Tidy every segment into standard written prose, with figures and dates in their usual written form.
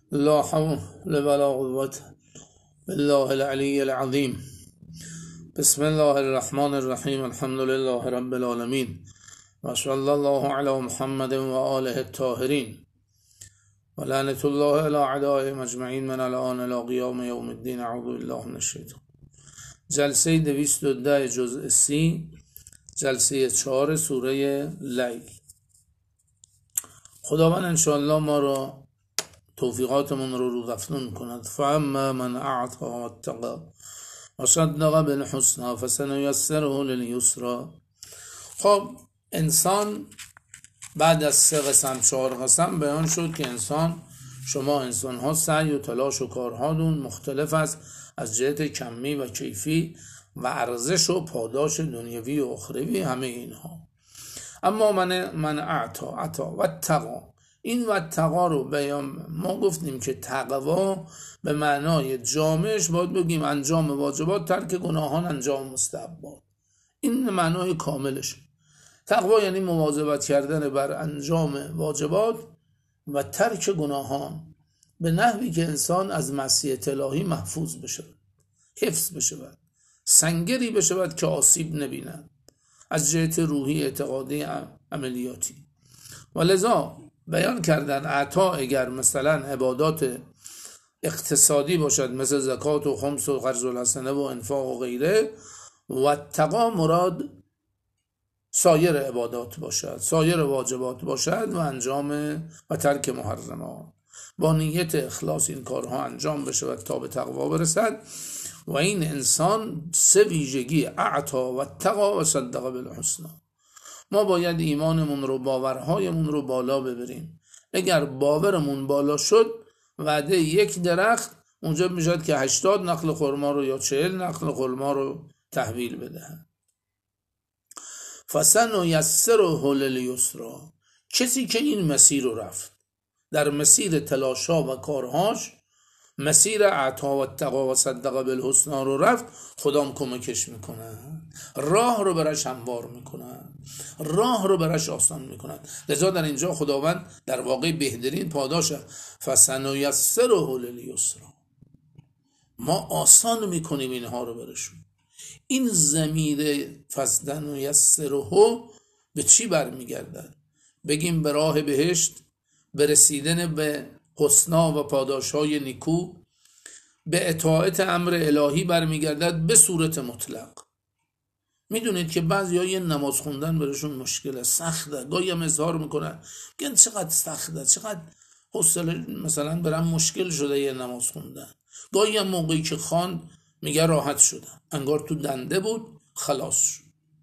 لا حول ولا قوة بالله العلي العظيم. بسم الله الرحمن الرحیم. الحمد لله رب العالمین و صلی الله علی محمد و آله الطاهرین و لعنت الله علی اعدائهم اجمعین من الان الی قیام یوم الدین. اعوذ بالله من الشیطان. جلسه 210 جزء 30، جلسه 4 سوره لیل. خداوند انشاءالله ما را توفیقاتمون رو افزون کند. فاما من اعطى واتقى وصدق بالحسنى فسنيسره لليسرى. خب انسان بعد از 3 قسم 4 قسم بیان شد که شما انسان ها سعی و تلاش و کارهاتون مختلف است از جهت کمی و کیفی و ارزش و پاداش دنیوی و اخروی همه اینها. اما من عطا و تقا، این و تقا رو بیان ما گفتیم که تقوا به معنای جامعش باید بگیم انجام واجبات، ترک گناهان، انجام مستحبات. این معنای کاملش. تقوا یعنی مواظبت کردن بر انجام واجبات و ترک گناهان به نحوی که انسان از معصیت الهی محفوظ بشه، حفظ بشه، سنگری بشه که آسیب نبیند از جهت روحی، اعتقادی، عملیاتی. و لذا بیان کردن عطا اگر مثلا عبادات اقتصادی باشد مثل زکات و خمس و قرض الحسنه و انفاق و غیره، و تقا مراد سایر عبادات باشد، سایر واجبات باشد و انجام و ترک محرمات. با نیت اخلاص این کارها انجام بشه و تا به تقوا برسد. و این انسان 3 ویژگی اعطا و تقا و صدق بالحسنی. ما باید ایمانمون رو، باورهایمون رو بالا ببریم. اگر باورمون بالا شد، وعده 1 درخت اونجا میشد که 80 نخل خرما رو یا 40 نخل خرما رو تحویل بدهند. فسنیسره للیسری. کسی که این مسیر رو رفت، در مسیر تلاشا و کارهاش، مسیر عطا و تقا و صدق بالحسنی رو رفت، خدام کمکش میکنه، راه رو برش هموار میکنه، راه رو برش آسان میکنه. لذا در اینجا خداوند در واقع بهترین پاداشه. فسنیسره للیسری، ما آسان میکنیم اینها رو برشون. این ضمیر فسنیسره به چی برمیگردد؟ بگیم به راه بهشت، به رسیدن به حسنا و پاداشهای نیکو، به اطاعت امر الهی برمیگردد به صورت مطلق. میدونید که بعضی یه نماز خوندن برشون مشکله، سخته، گاهی هم اظهار میکنن میگن چقدر سخته، چقدر حوصله مثلا برام مشکل شده یه نماز خوندن. گاهی هم موقعی که خواند میگه راحت شدم، انگار تو دنده بود خلاص شد.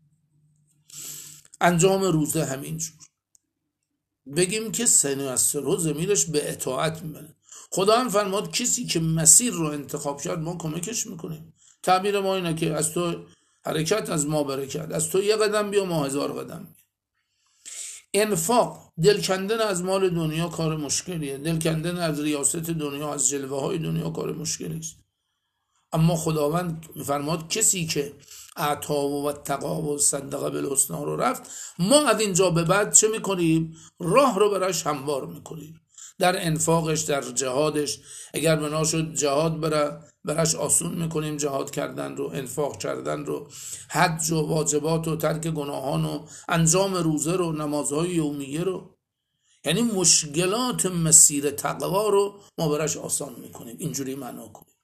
انجام روزه همینجور. بگیم که سنیسره ضمیرش به اطاعت میبنه. خدا هم فرماد کسی که مسیر رو انتخاب کرد ما کمکش میکنیم. تعبیر ما اینه که از تو حرکت از ما برکت، از تو 1 قدم بیا ما 1000 قدم بیا. انفاق، دل کندن از مال دنیا کار مشکلیه، دل کندن از ریاست دنیا، از جلوه های دنیا کار مشکلی است. اما خداوند فرماد کسی که عطا و تقا و صدق بالحسنی رو رفت، ما از اینجا به بعد چه میکنیم؟ راه رو براش هموار میکنیم. در انفاقش، در جهادش، اگر بنا شد جهاد براش آسون میکنیم، جهاد کردن رو، انفاق کردن رو، حج و واجبات و ترک گناهان و انجام روزه رو، نمازهای یومیه رو. یعنی مشکلات مسیر تقوا رو ما براش آسان میکنیم. اینجوری معنا کنیم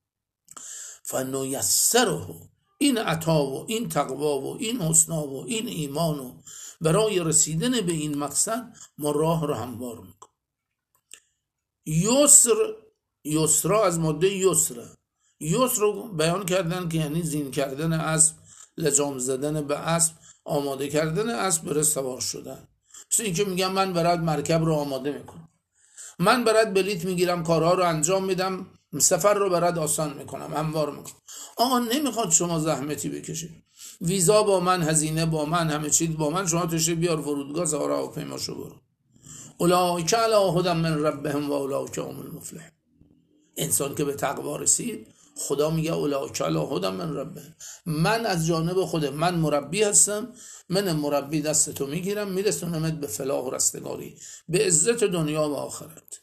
فنیسره. این عطا و این تقوا و این حسنا و این ایمان و برای رسیدن به این مقصد ما راه رو هموار میکنیم. یسرا از ماده یسر رو بیان کردن که یعنی زین کردن اسب، لجام زدن به اسب، آماده کردن اسب برای سوار شدن. مثل این که میگم من برات مرکب رو آماده میکنم، من برات بلیت میگیرم، کارها رو انجام میدم، سفر رو برات آسان میکنم، هموار میکنم. آقا نمیخواد شما زحمتی بکشید، ویزا با من، هزینه با من، همه چیز با من، شما تشه بیار فرودگاه، سوار هواپیما شو برو. اولئک علی هدی من ربهم و اولئک هم المفلحون. انسان که به تقوا رسید، خدا میگه اولئک علی هدی من ربهم، من از جانب خودم، من مربی هستم، من مربی دستتو میگیرم میرسونمت به فلاح و رستگاری، به عزت دنیا و آخرت.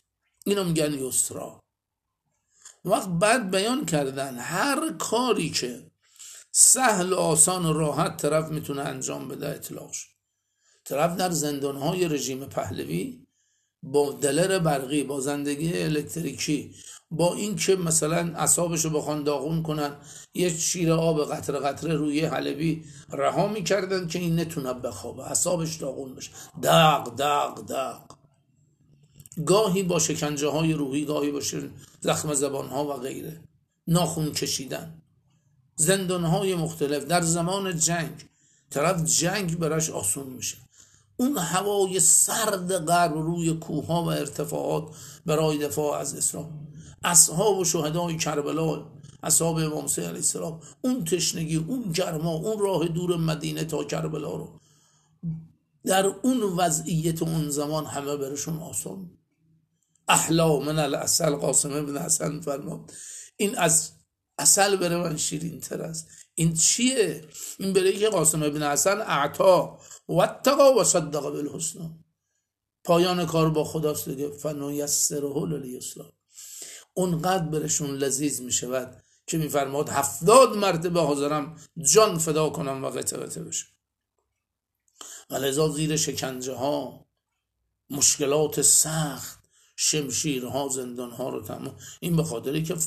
اینو میگن یسرا. وقت بعد بیان کردن هر کاری که سهل و آسان و راحت طرف میتونه انجام بده اطلاق شد. طرف در زندانهای رژیم پهلوی با دلر برقی، با زندگی الکتریکی، با این که مثلا اعصابشو بخوان داغون کنن یه شیر آب قطره قطره روی حلبی رها میکردن که این نتونه بخوابه، اعصابش داغون بشه، دق دق دق. گاهی با شکنجه های روحی، گاهی با زخم زبان ها و غیره، ناخون کشیدن، زندان های مختلف. در زمان جنگ طرف جنگ براش آسون میشه. اون هوای سرد غرب روی کوه و ارتفاعات برای دفاع از اسلام، اصحاب و شهدای کربلا، اصحاب امام حسین علیه السلام، اون تشنگی، اون گرما، اون راه دور مدینه تا کربلا رو در اون وضعیت اون زمان همه برشون آسان. احلا من العسل، قاسم ابن حسن فرمود این از عسل بره من شیرین تر است. این چیه؟ این برای که قاسم ابن حسن اعطا و اتقا و صدق بالحسنی، پایان کار با خداست دیگه. فنیسره لیسرا، اونقدر برشون لذیذ میشود که میفرماد 70 مرتبه حاضرم جان فدا کنم و قطع قطع بشه. ولذا زیر شکنجه ها، مشکلات سخت، شمشیرها، زندانها رو تمام، این به خاطری که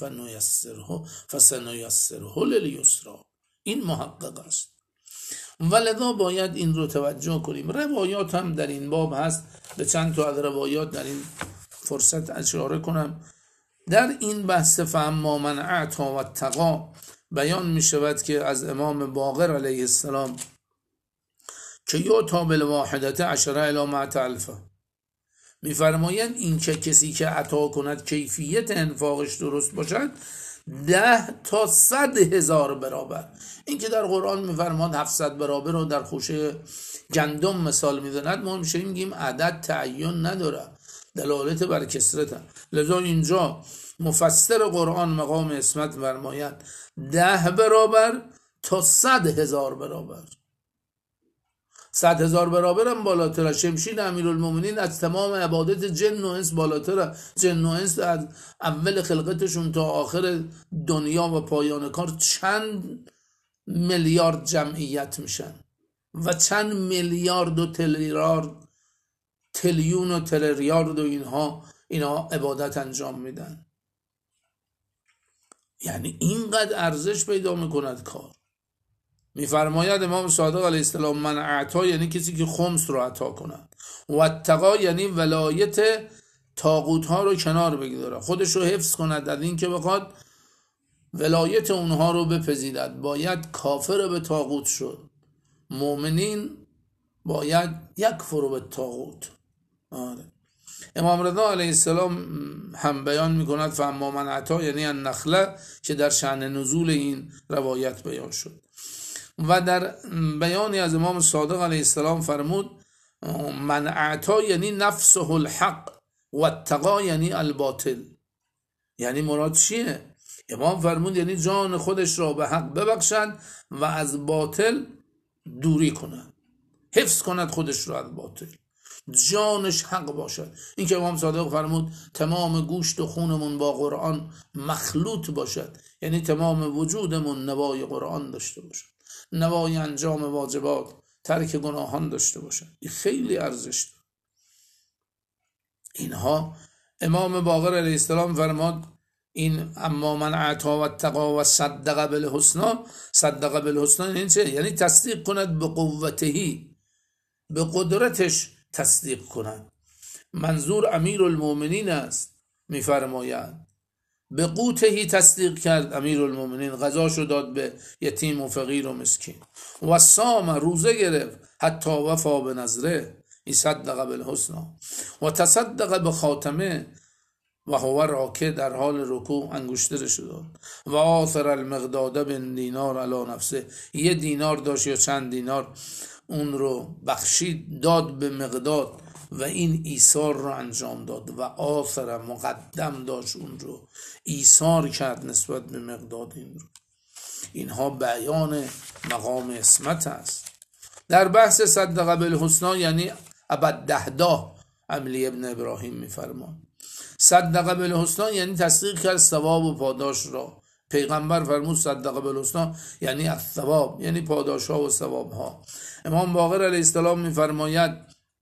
فسنیسره لیسرا، این محقق است. ولذا باید این رو توجه کنیم. روایات هم در این باب هست، به چند تا از روایات در این فرصت اشاره کنم. در این بحث فاما من اعطا و اتقا بیان می شود که از امام باقر علیه السلام که یعطی بالواحدة 10 الی 100 الف، میفرمایند این که کسی که عطا کند کیفیت انفاقش درست باشد 10 تا 100,000 برابر. این که در قرآن میفرماد 700 برابر رو در خوشه گندم مثال میزند، ما میشه میگیم عدد تعین نداره، دلالت بر کثرت. لذا اینجا مفسر قرآن مقام اسمت فرماید 10 برابر تا 100,000 برابر. 100,000 برابر هم بالاتره. شمشیر امیرالمومنین از تمام عبادت جن و انس بالاتره. جن و انس از اول خلقتشون تا آخر دنیا و پایان کار چند میلیارد جمعیت میشن و چند میلیارد و تریلیون و تریلیارد و اینا عبادت انجام میدن. یعنی اینقدر ارزش پیدا میکند کار. میفرماید امام صادق علیه السلام من اعطا یعنی کسی که خمس رو عطا کند، و اتقا یعنی ولایت طاغوت ها رو کنار بگذاره، خودش رو حفظ کند از این که بخواد ولایت اونها رو بپذیرد. باید کافر به طاغوت شد. مؤمنین باید یکفر به طاغوت. امام رضا علیه السلام هم بیان میکند فاما من اعطا یعنی النخله، که در شأن نزول این روایت بیان شد. و در بیانی از امام صادق علیه السلام فرمود من اعطا یعنی نفسه الحق و اتقا یعنی الباطل. یعنی مراد چیه؟ امام فرمود یعنی جان خودش را به حق ببخشد و از باطل دوری کند، حفظ کند خودش را از باطل، جانش حق باشد. این که امام صادق فرمود تمام گوشت و خونمون با قرآن مخلوط باشد، یعنی تمام وجودمون نوای قرآن داشته باشد، نوای انجام واجبات، ترک گناهان داشته باشد. این خیلی ارزش داره. اینها امام باقر علیه السلام فرمود این اما من اعطا و اتقا و صدق بالحسنی. صدق بالحسنی یعنی چه؟ یعنی تصدیق کند به قوتهی، به قدرتش تصدیق کند. منظور امیرالمومنین است. میفرماید به قوتهی تصدیق کرد امیرالمومنین، غذاشو داد به یتیم و فقیر و مسکین. و صام، روزه گرفت، حتی وفا به نظره، این صدق بالحسنی. و تصدق به خاتمه و هو راکع، در حال رکوع انگشترش داد. و آثر المقداد بن دینار علی نفسه، 1 دینار داشت یا چند دینار، اون رو بخشید داد به مقداد و این ایثار رو انجام داد. و آثر مقدم داشت، اون رو ایثار کرد نسبت به مقداد. این رو، اینها بیان مقام اسمت است. در بحث صدق بالحسنی یعنی ابد 10 عملی ابن ابراهیم میفرمان صدق بالحسنی یعنی تصدیق کرد ثواب و پاداش را. پیغمبر فرمود صدق بالحسنی یعنی الثواب، یعنی پاداش ها و ثواب ها. امام باقر علیه السلام میفرماید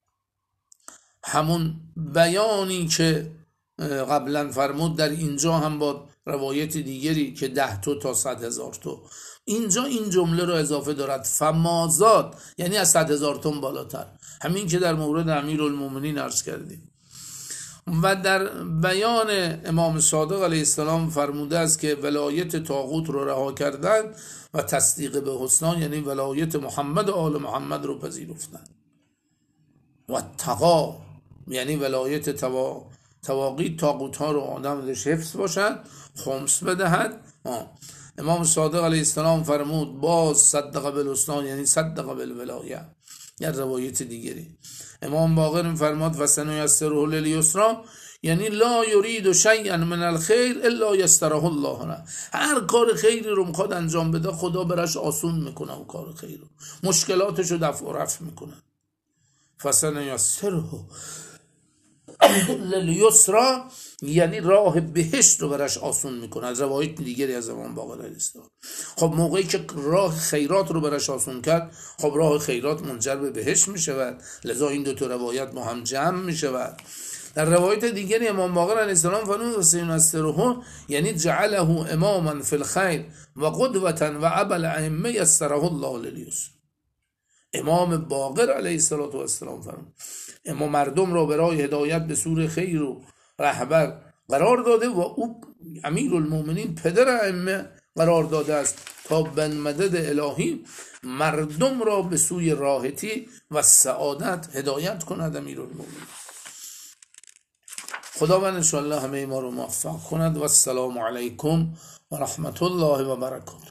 همون بیانی که قبلا فرمود در اینجا هم با روایت دیگری که 10 تو تا 100,000 تو، اینجا این جمله رو اضافه دارد فمازاد، یعنی از 100,000 توم بالاتر، همین که در مورد امیرالمومنین عرض کردیم. و در بیان امام صادق علیه السلام فرموده است که ولایت طاغوت رو رها کردن و تصدیق به حسنان یعنی ولایت محمد و آل محمد رو پذیرفتن. و تقا یعنی ولایت تواقی طاغوت ها رو آدم درش حفظ باشد، خمس بدهد. امام صادق علیه السلام فرمود باز صدق بالحسنی یعنی صدق بالولایه. یا روایت دیگری امام باقر میفرماد و سنیسره للیسری یعنی لا یرید شیئا من الخیر الا یسره الله له. هر کار خیری رو میخواد انجام بده خدا براش آسون میکنه، اون کار خیر رو مشکلاتش رو دفع و رفع میکنه. فسنیسره للیسری یعنی راه بهشت رو براش آسون میکنه. از روایت دیگری از امام باقر علیه السلام. خب موقعی که راه خیرات رو براش آسون کرد، خب راه خیرات منجر به بهشت میشود، لذا این دو تا روایت با هم جمع میشود. در روایت دیگری امام باقر علیه السلام فرمود سینستره یعنی جعله اماما فی الخیر و قدوة و ابا الائمه یسره الله للیسر. امام باقر علیه السلام فرمود اما مردم را برای هدایت به سوی خیر و رهبر قرار داده و او امیرالمومنین پدر ائمه قرار داده است تا به مدد الهی مردم را به سوی راحتی و سعادت هدایت کند. امیرالمومنین خداوند انشاءالله همه ما رو موفق کند. و السلام علیکم و رحمت الله و برکاته.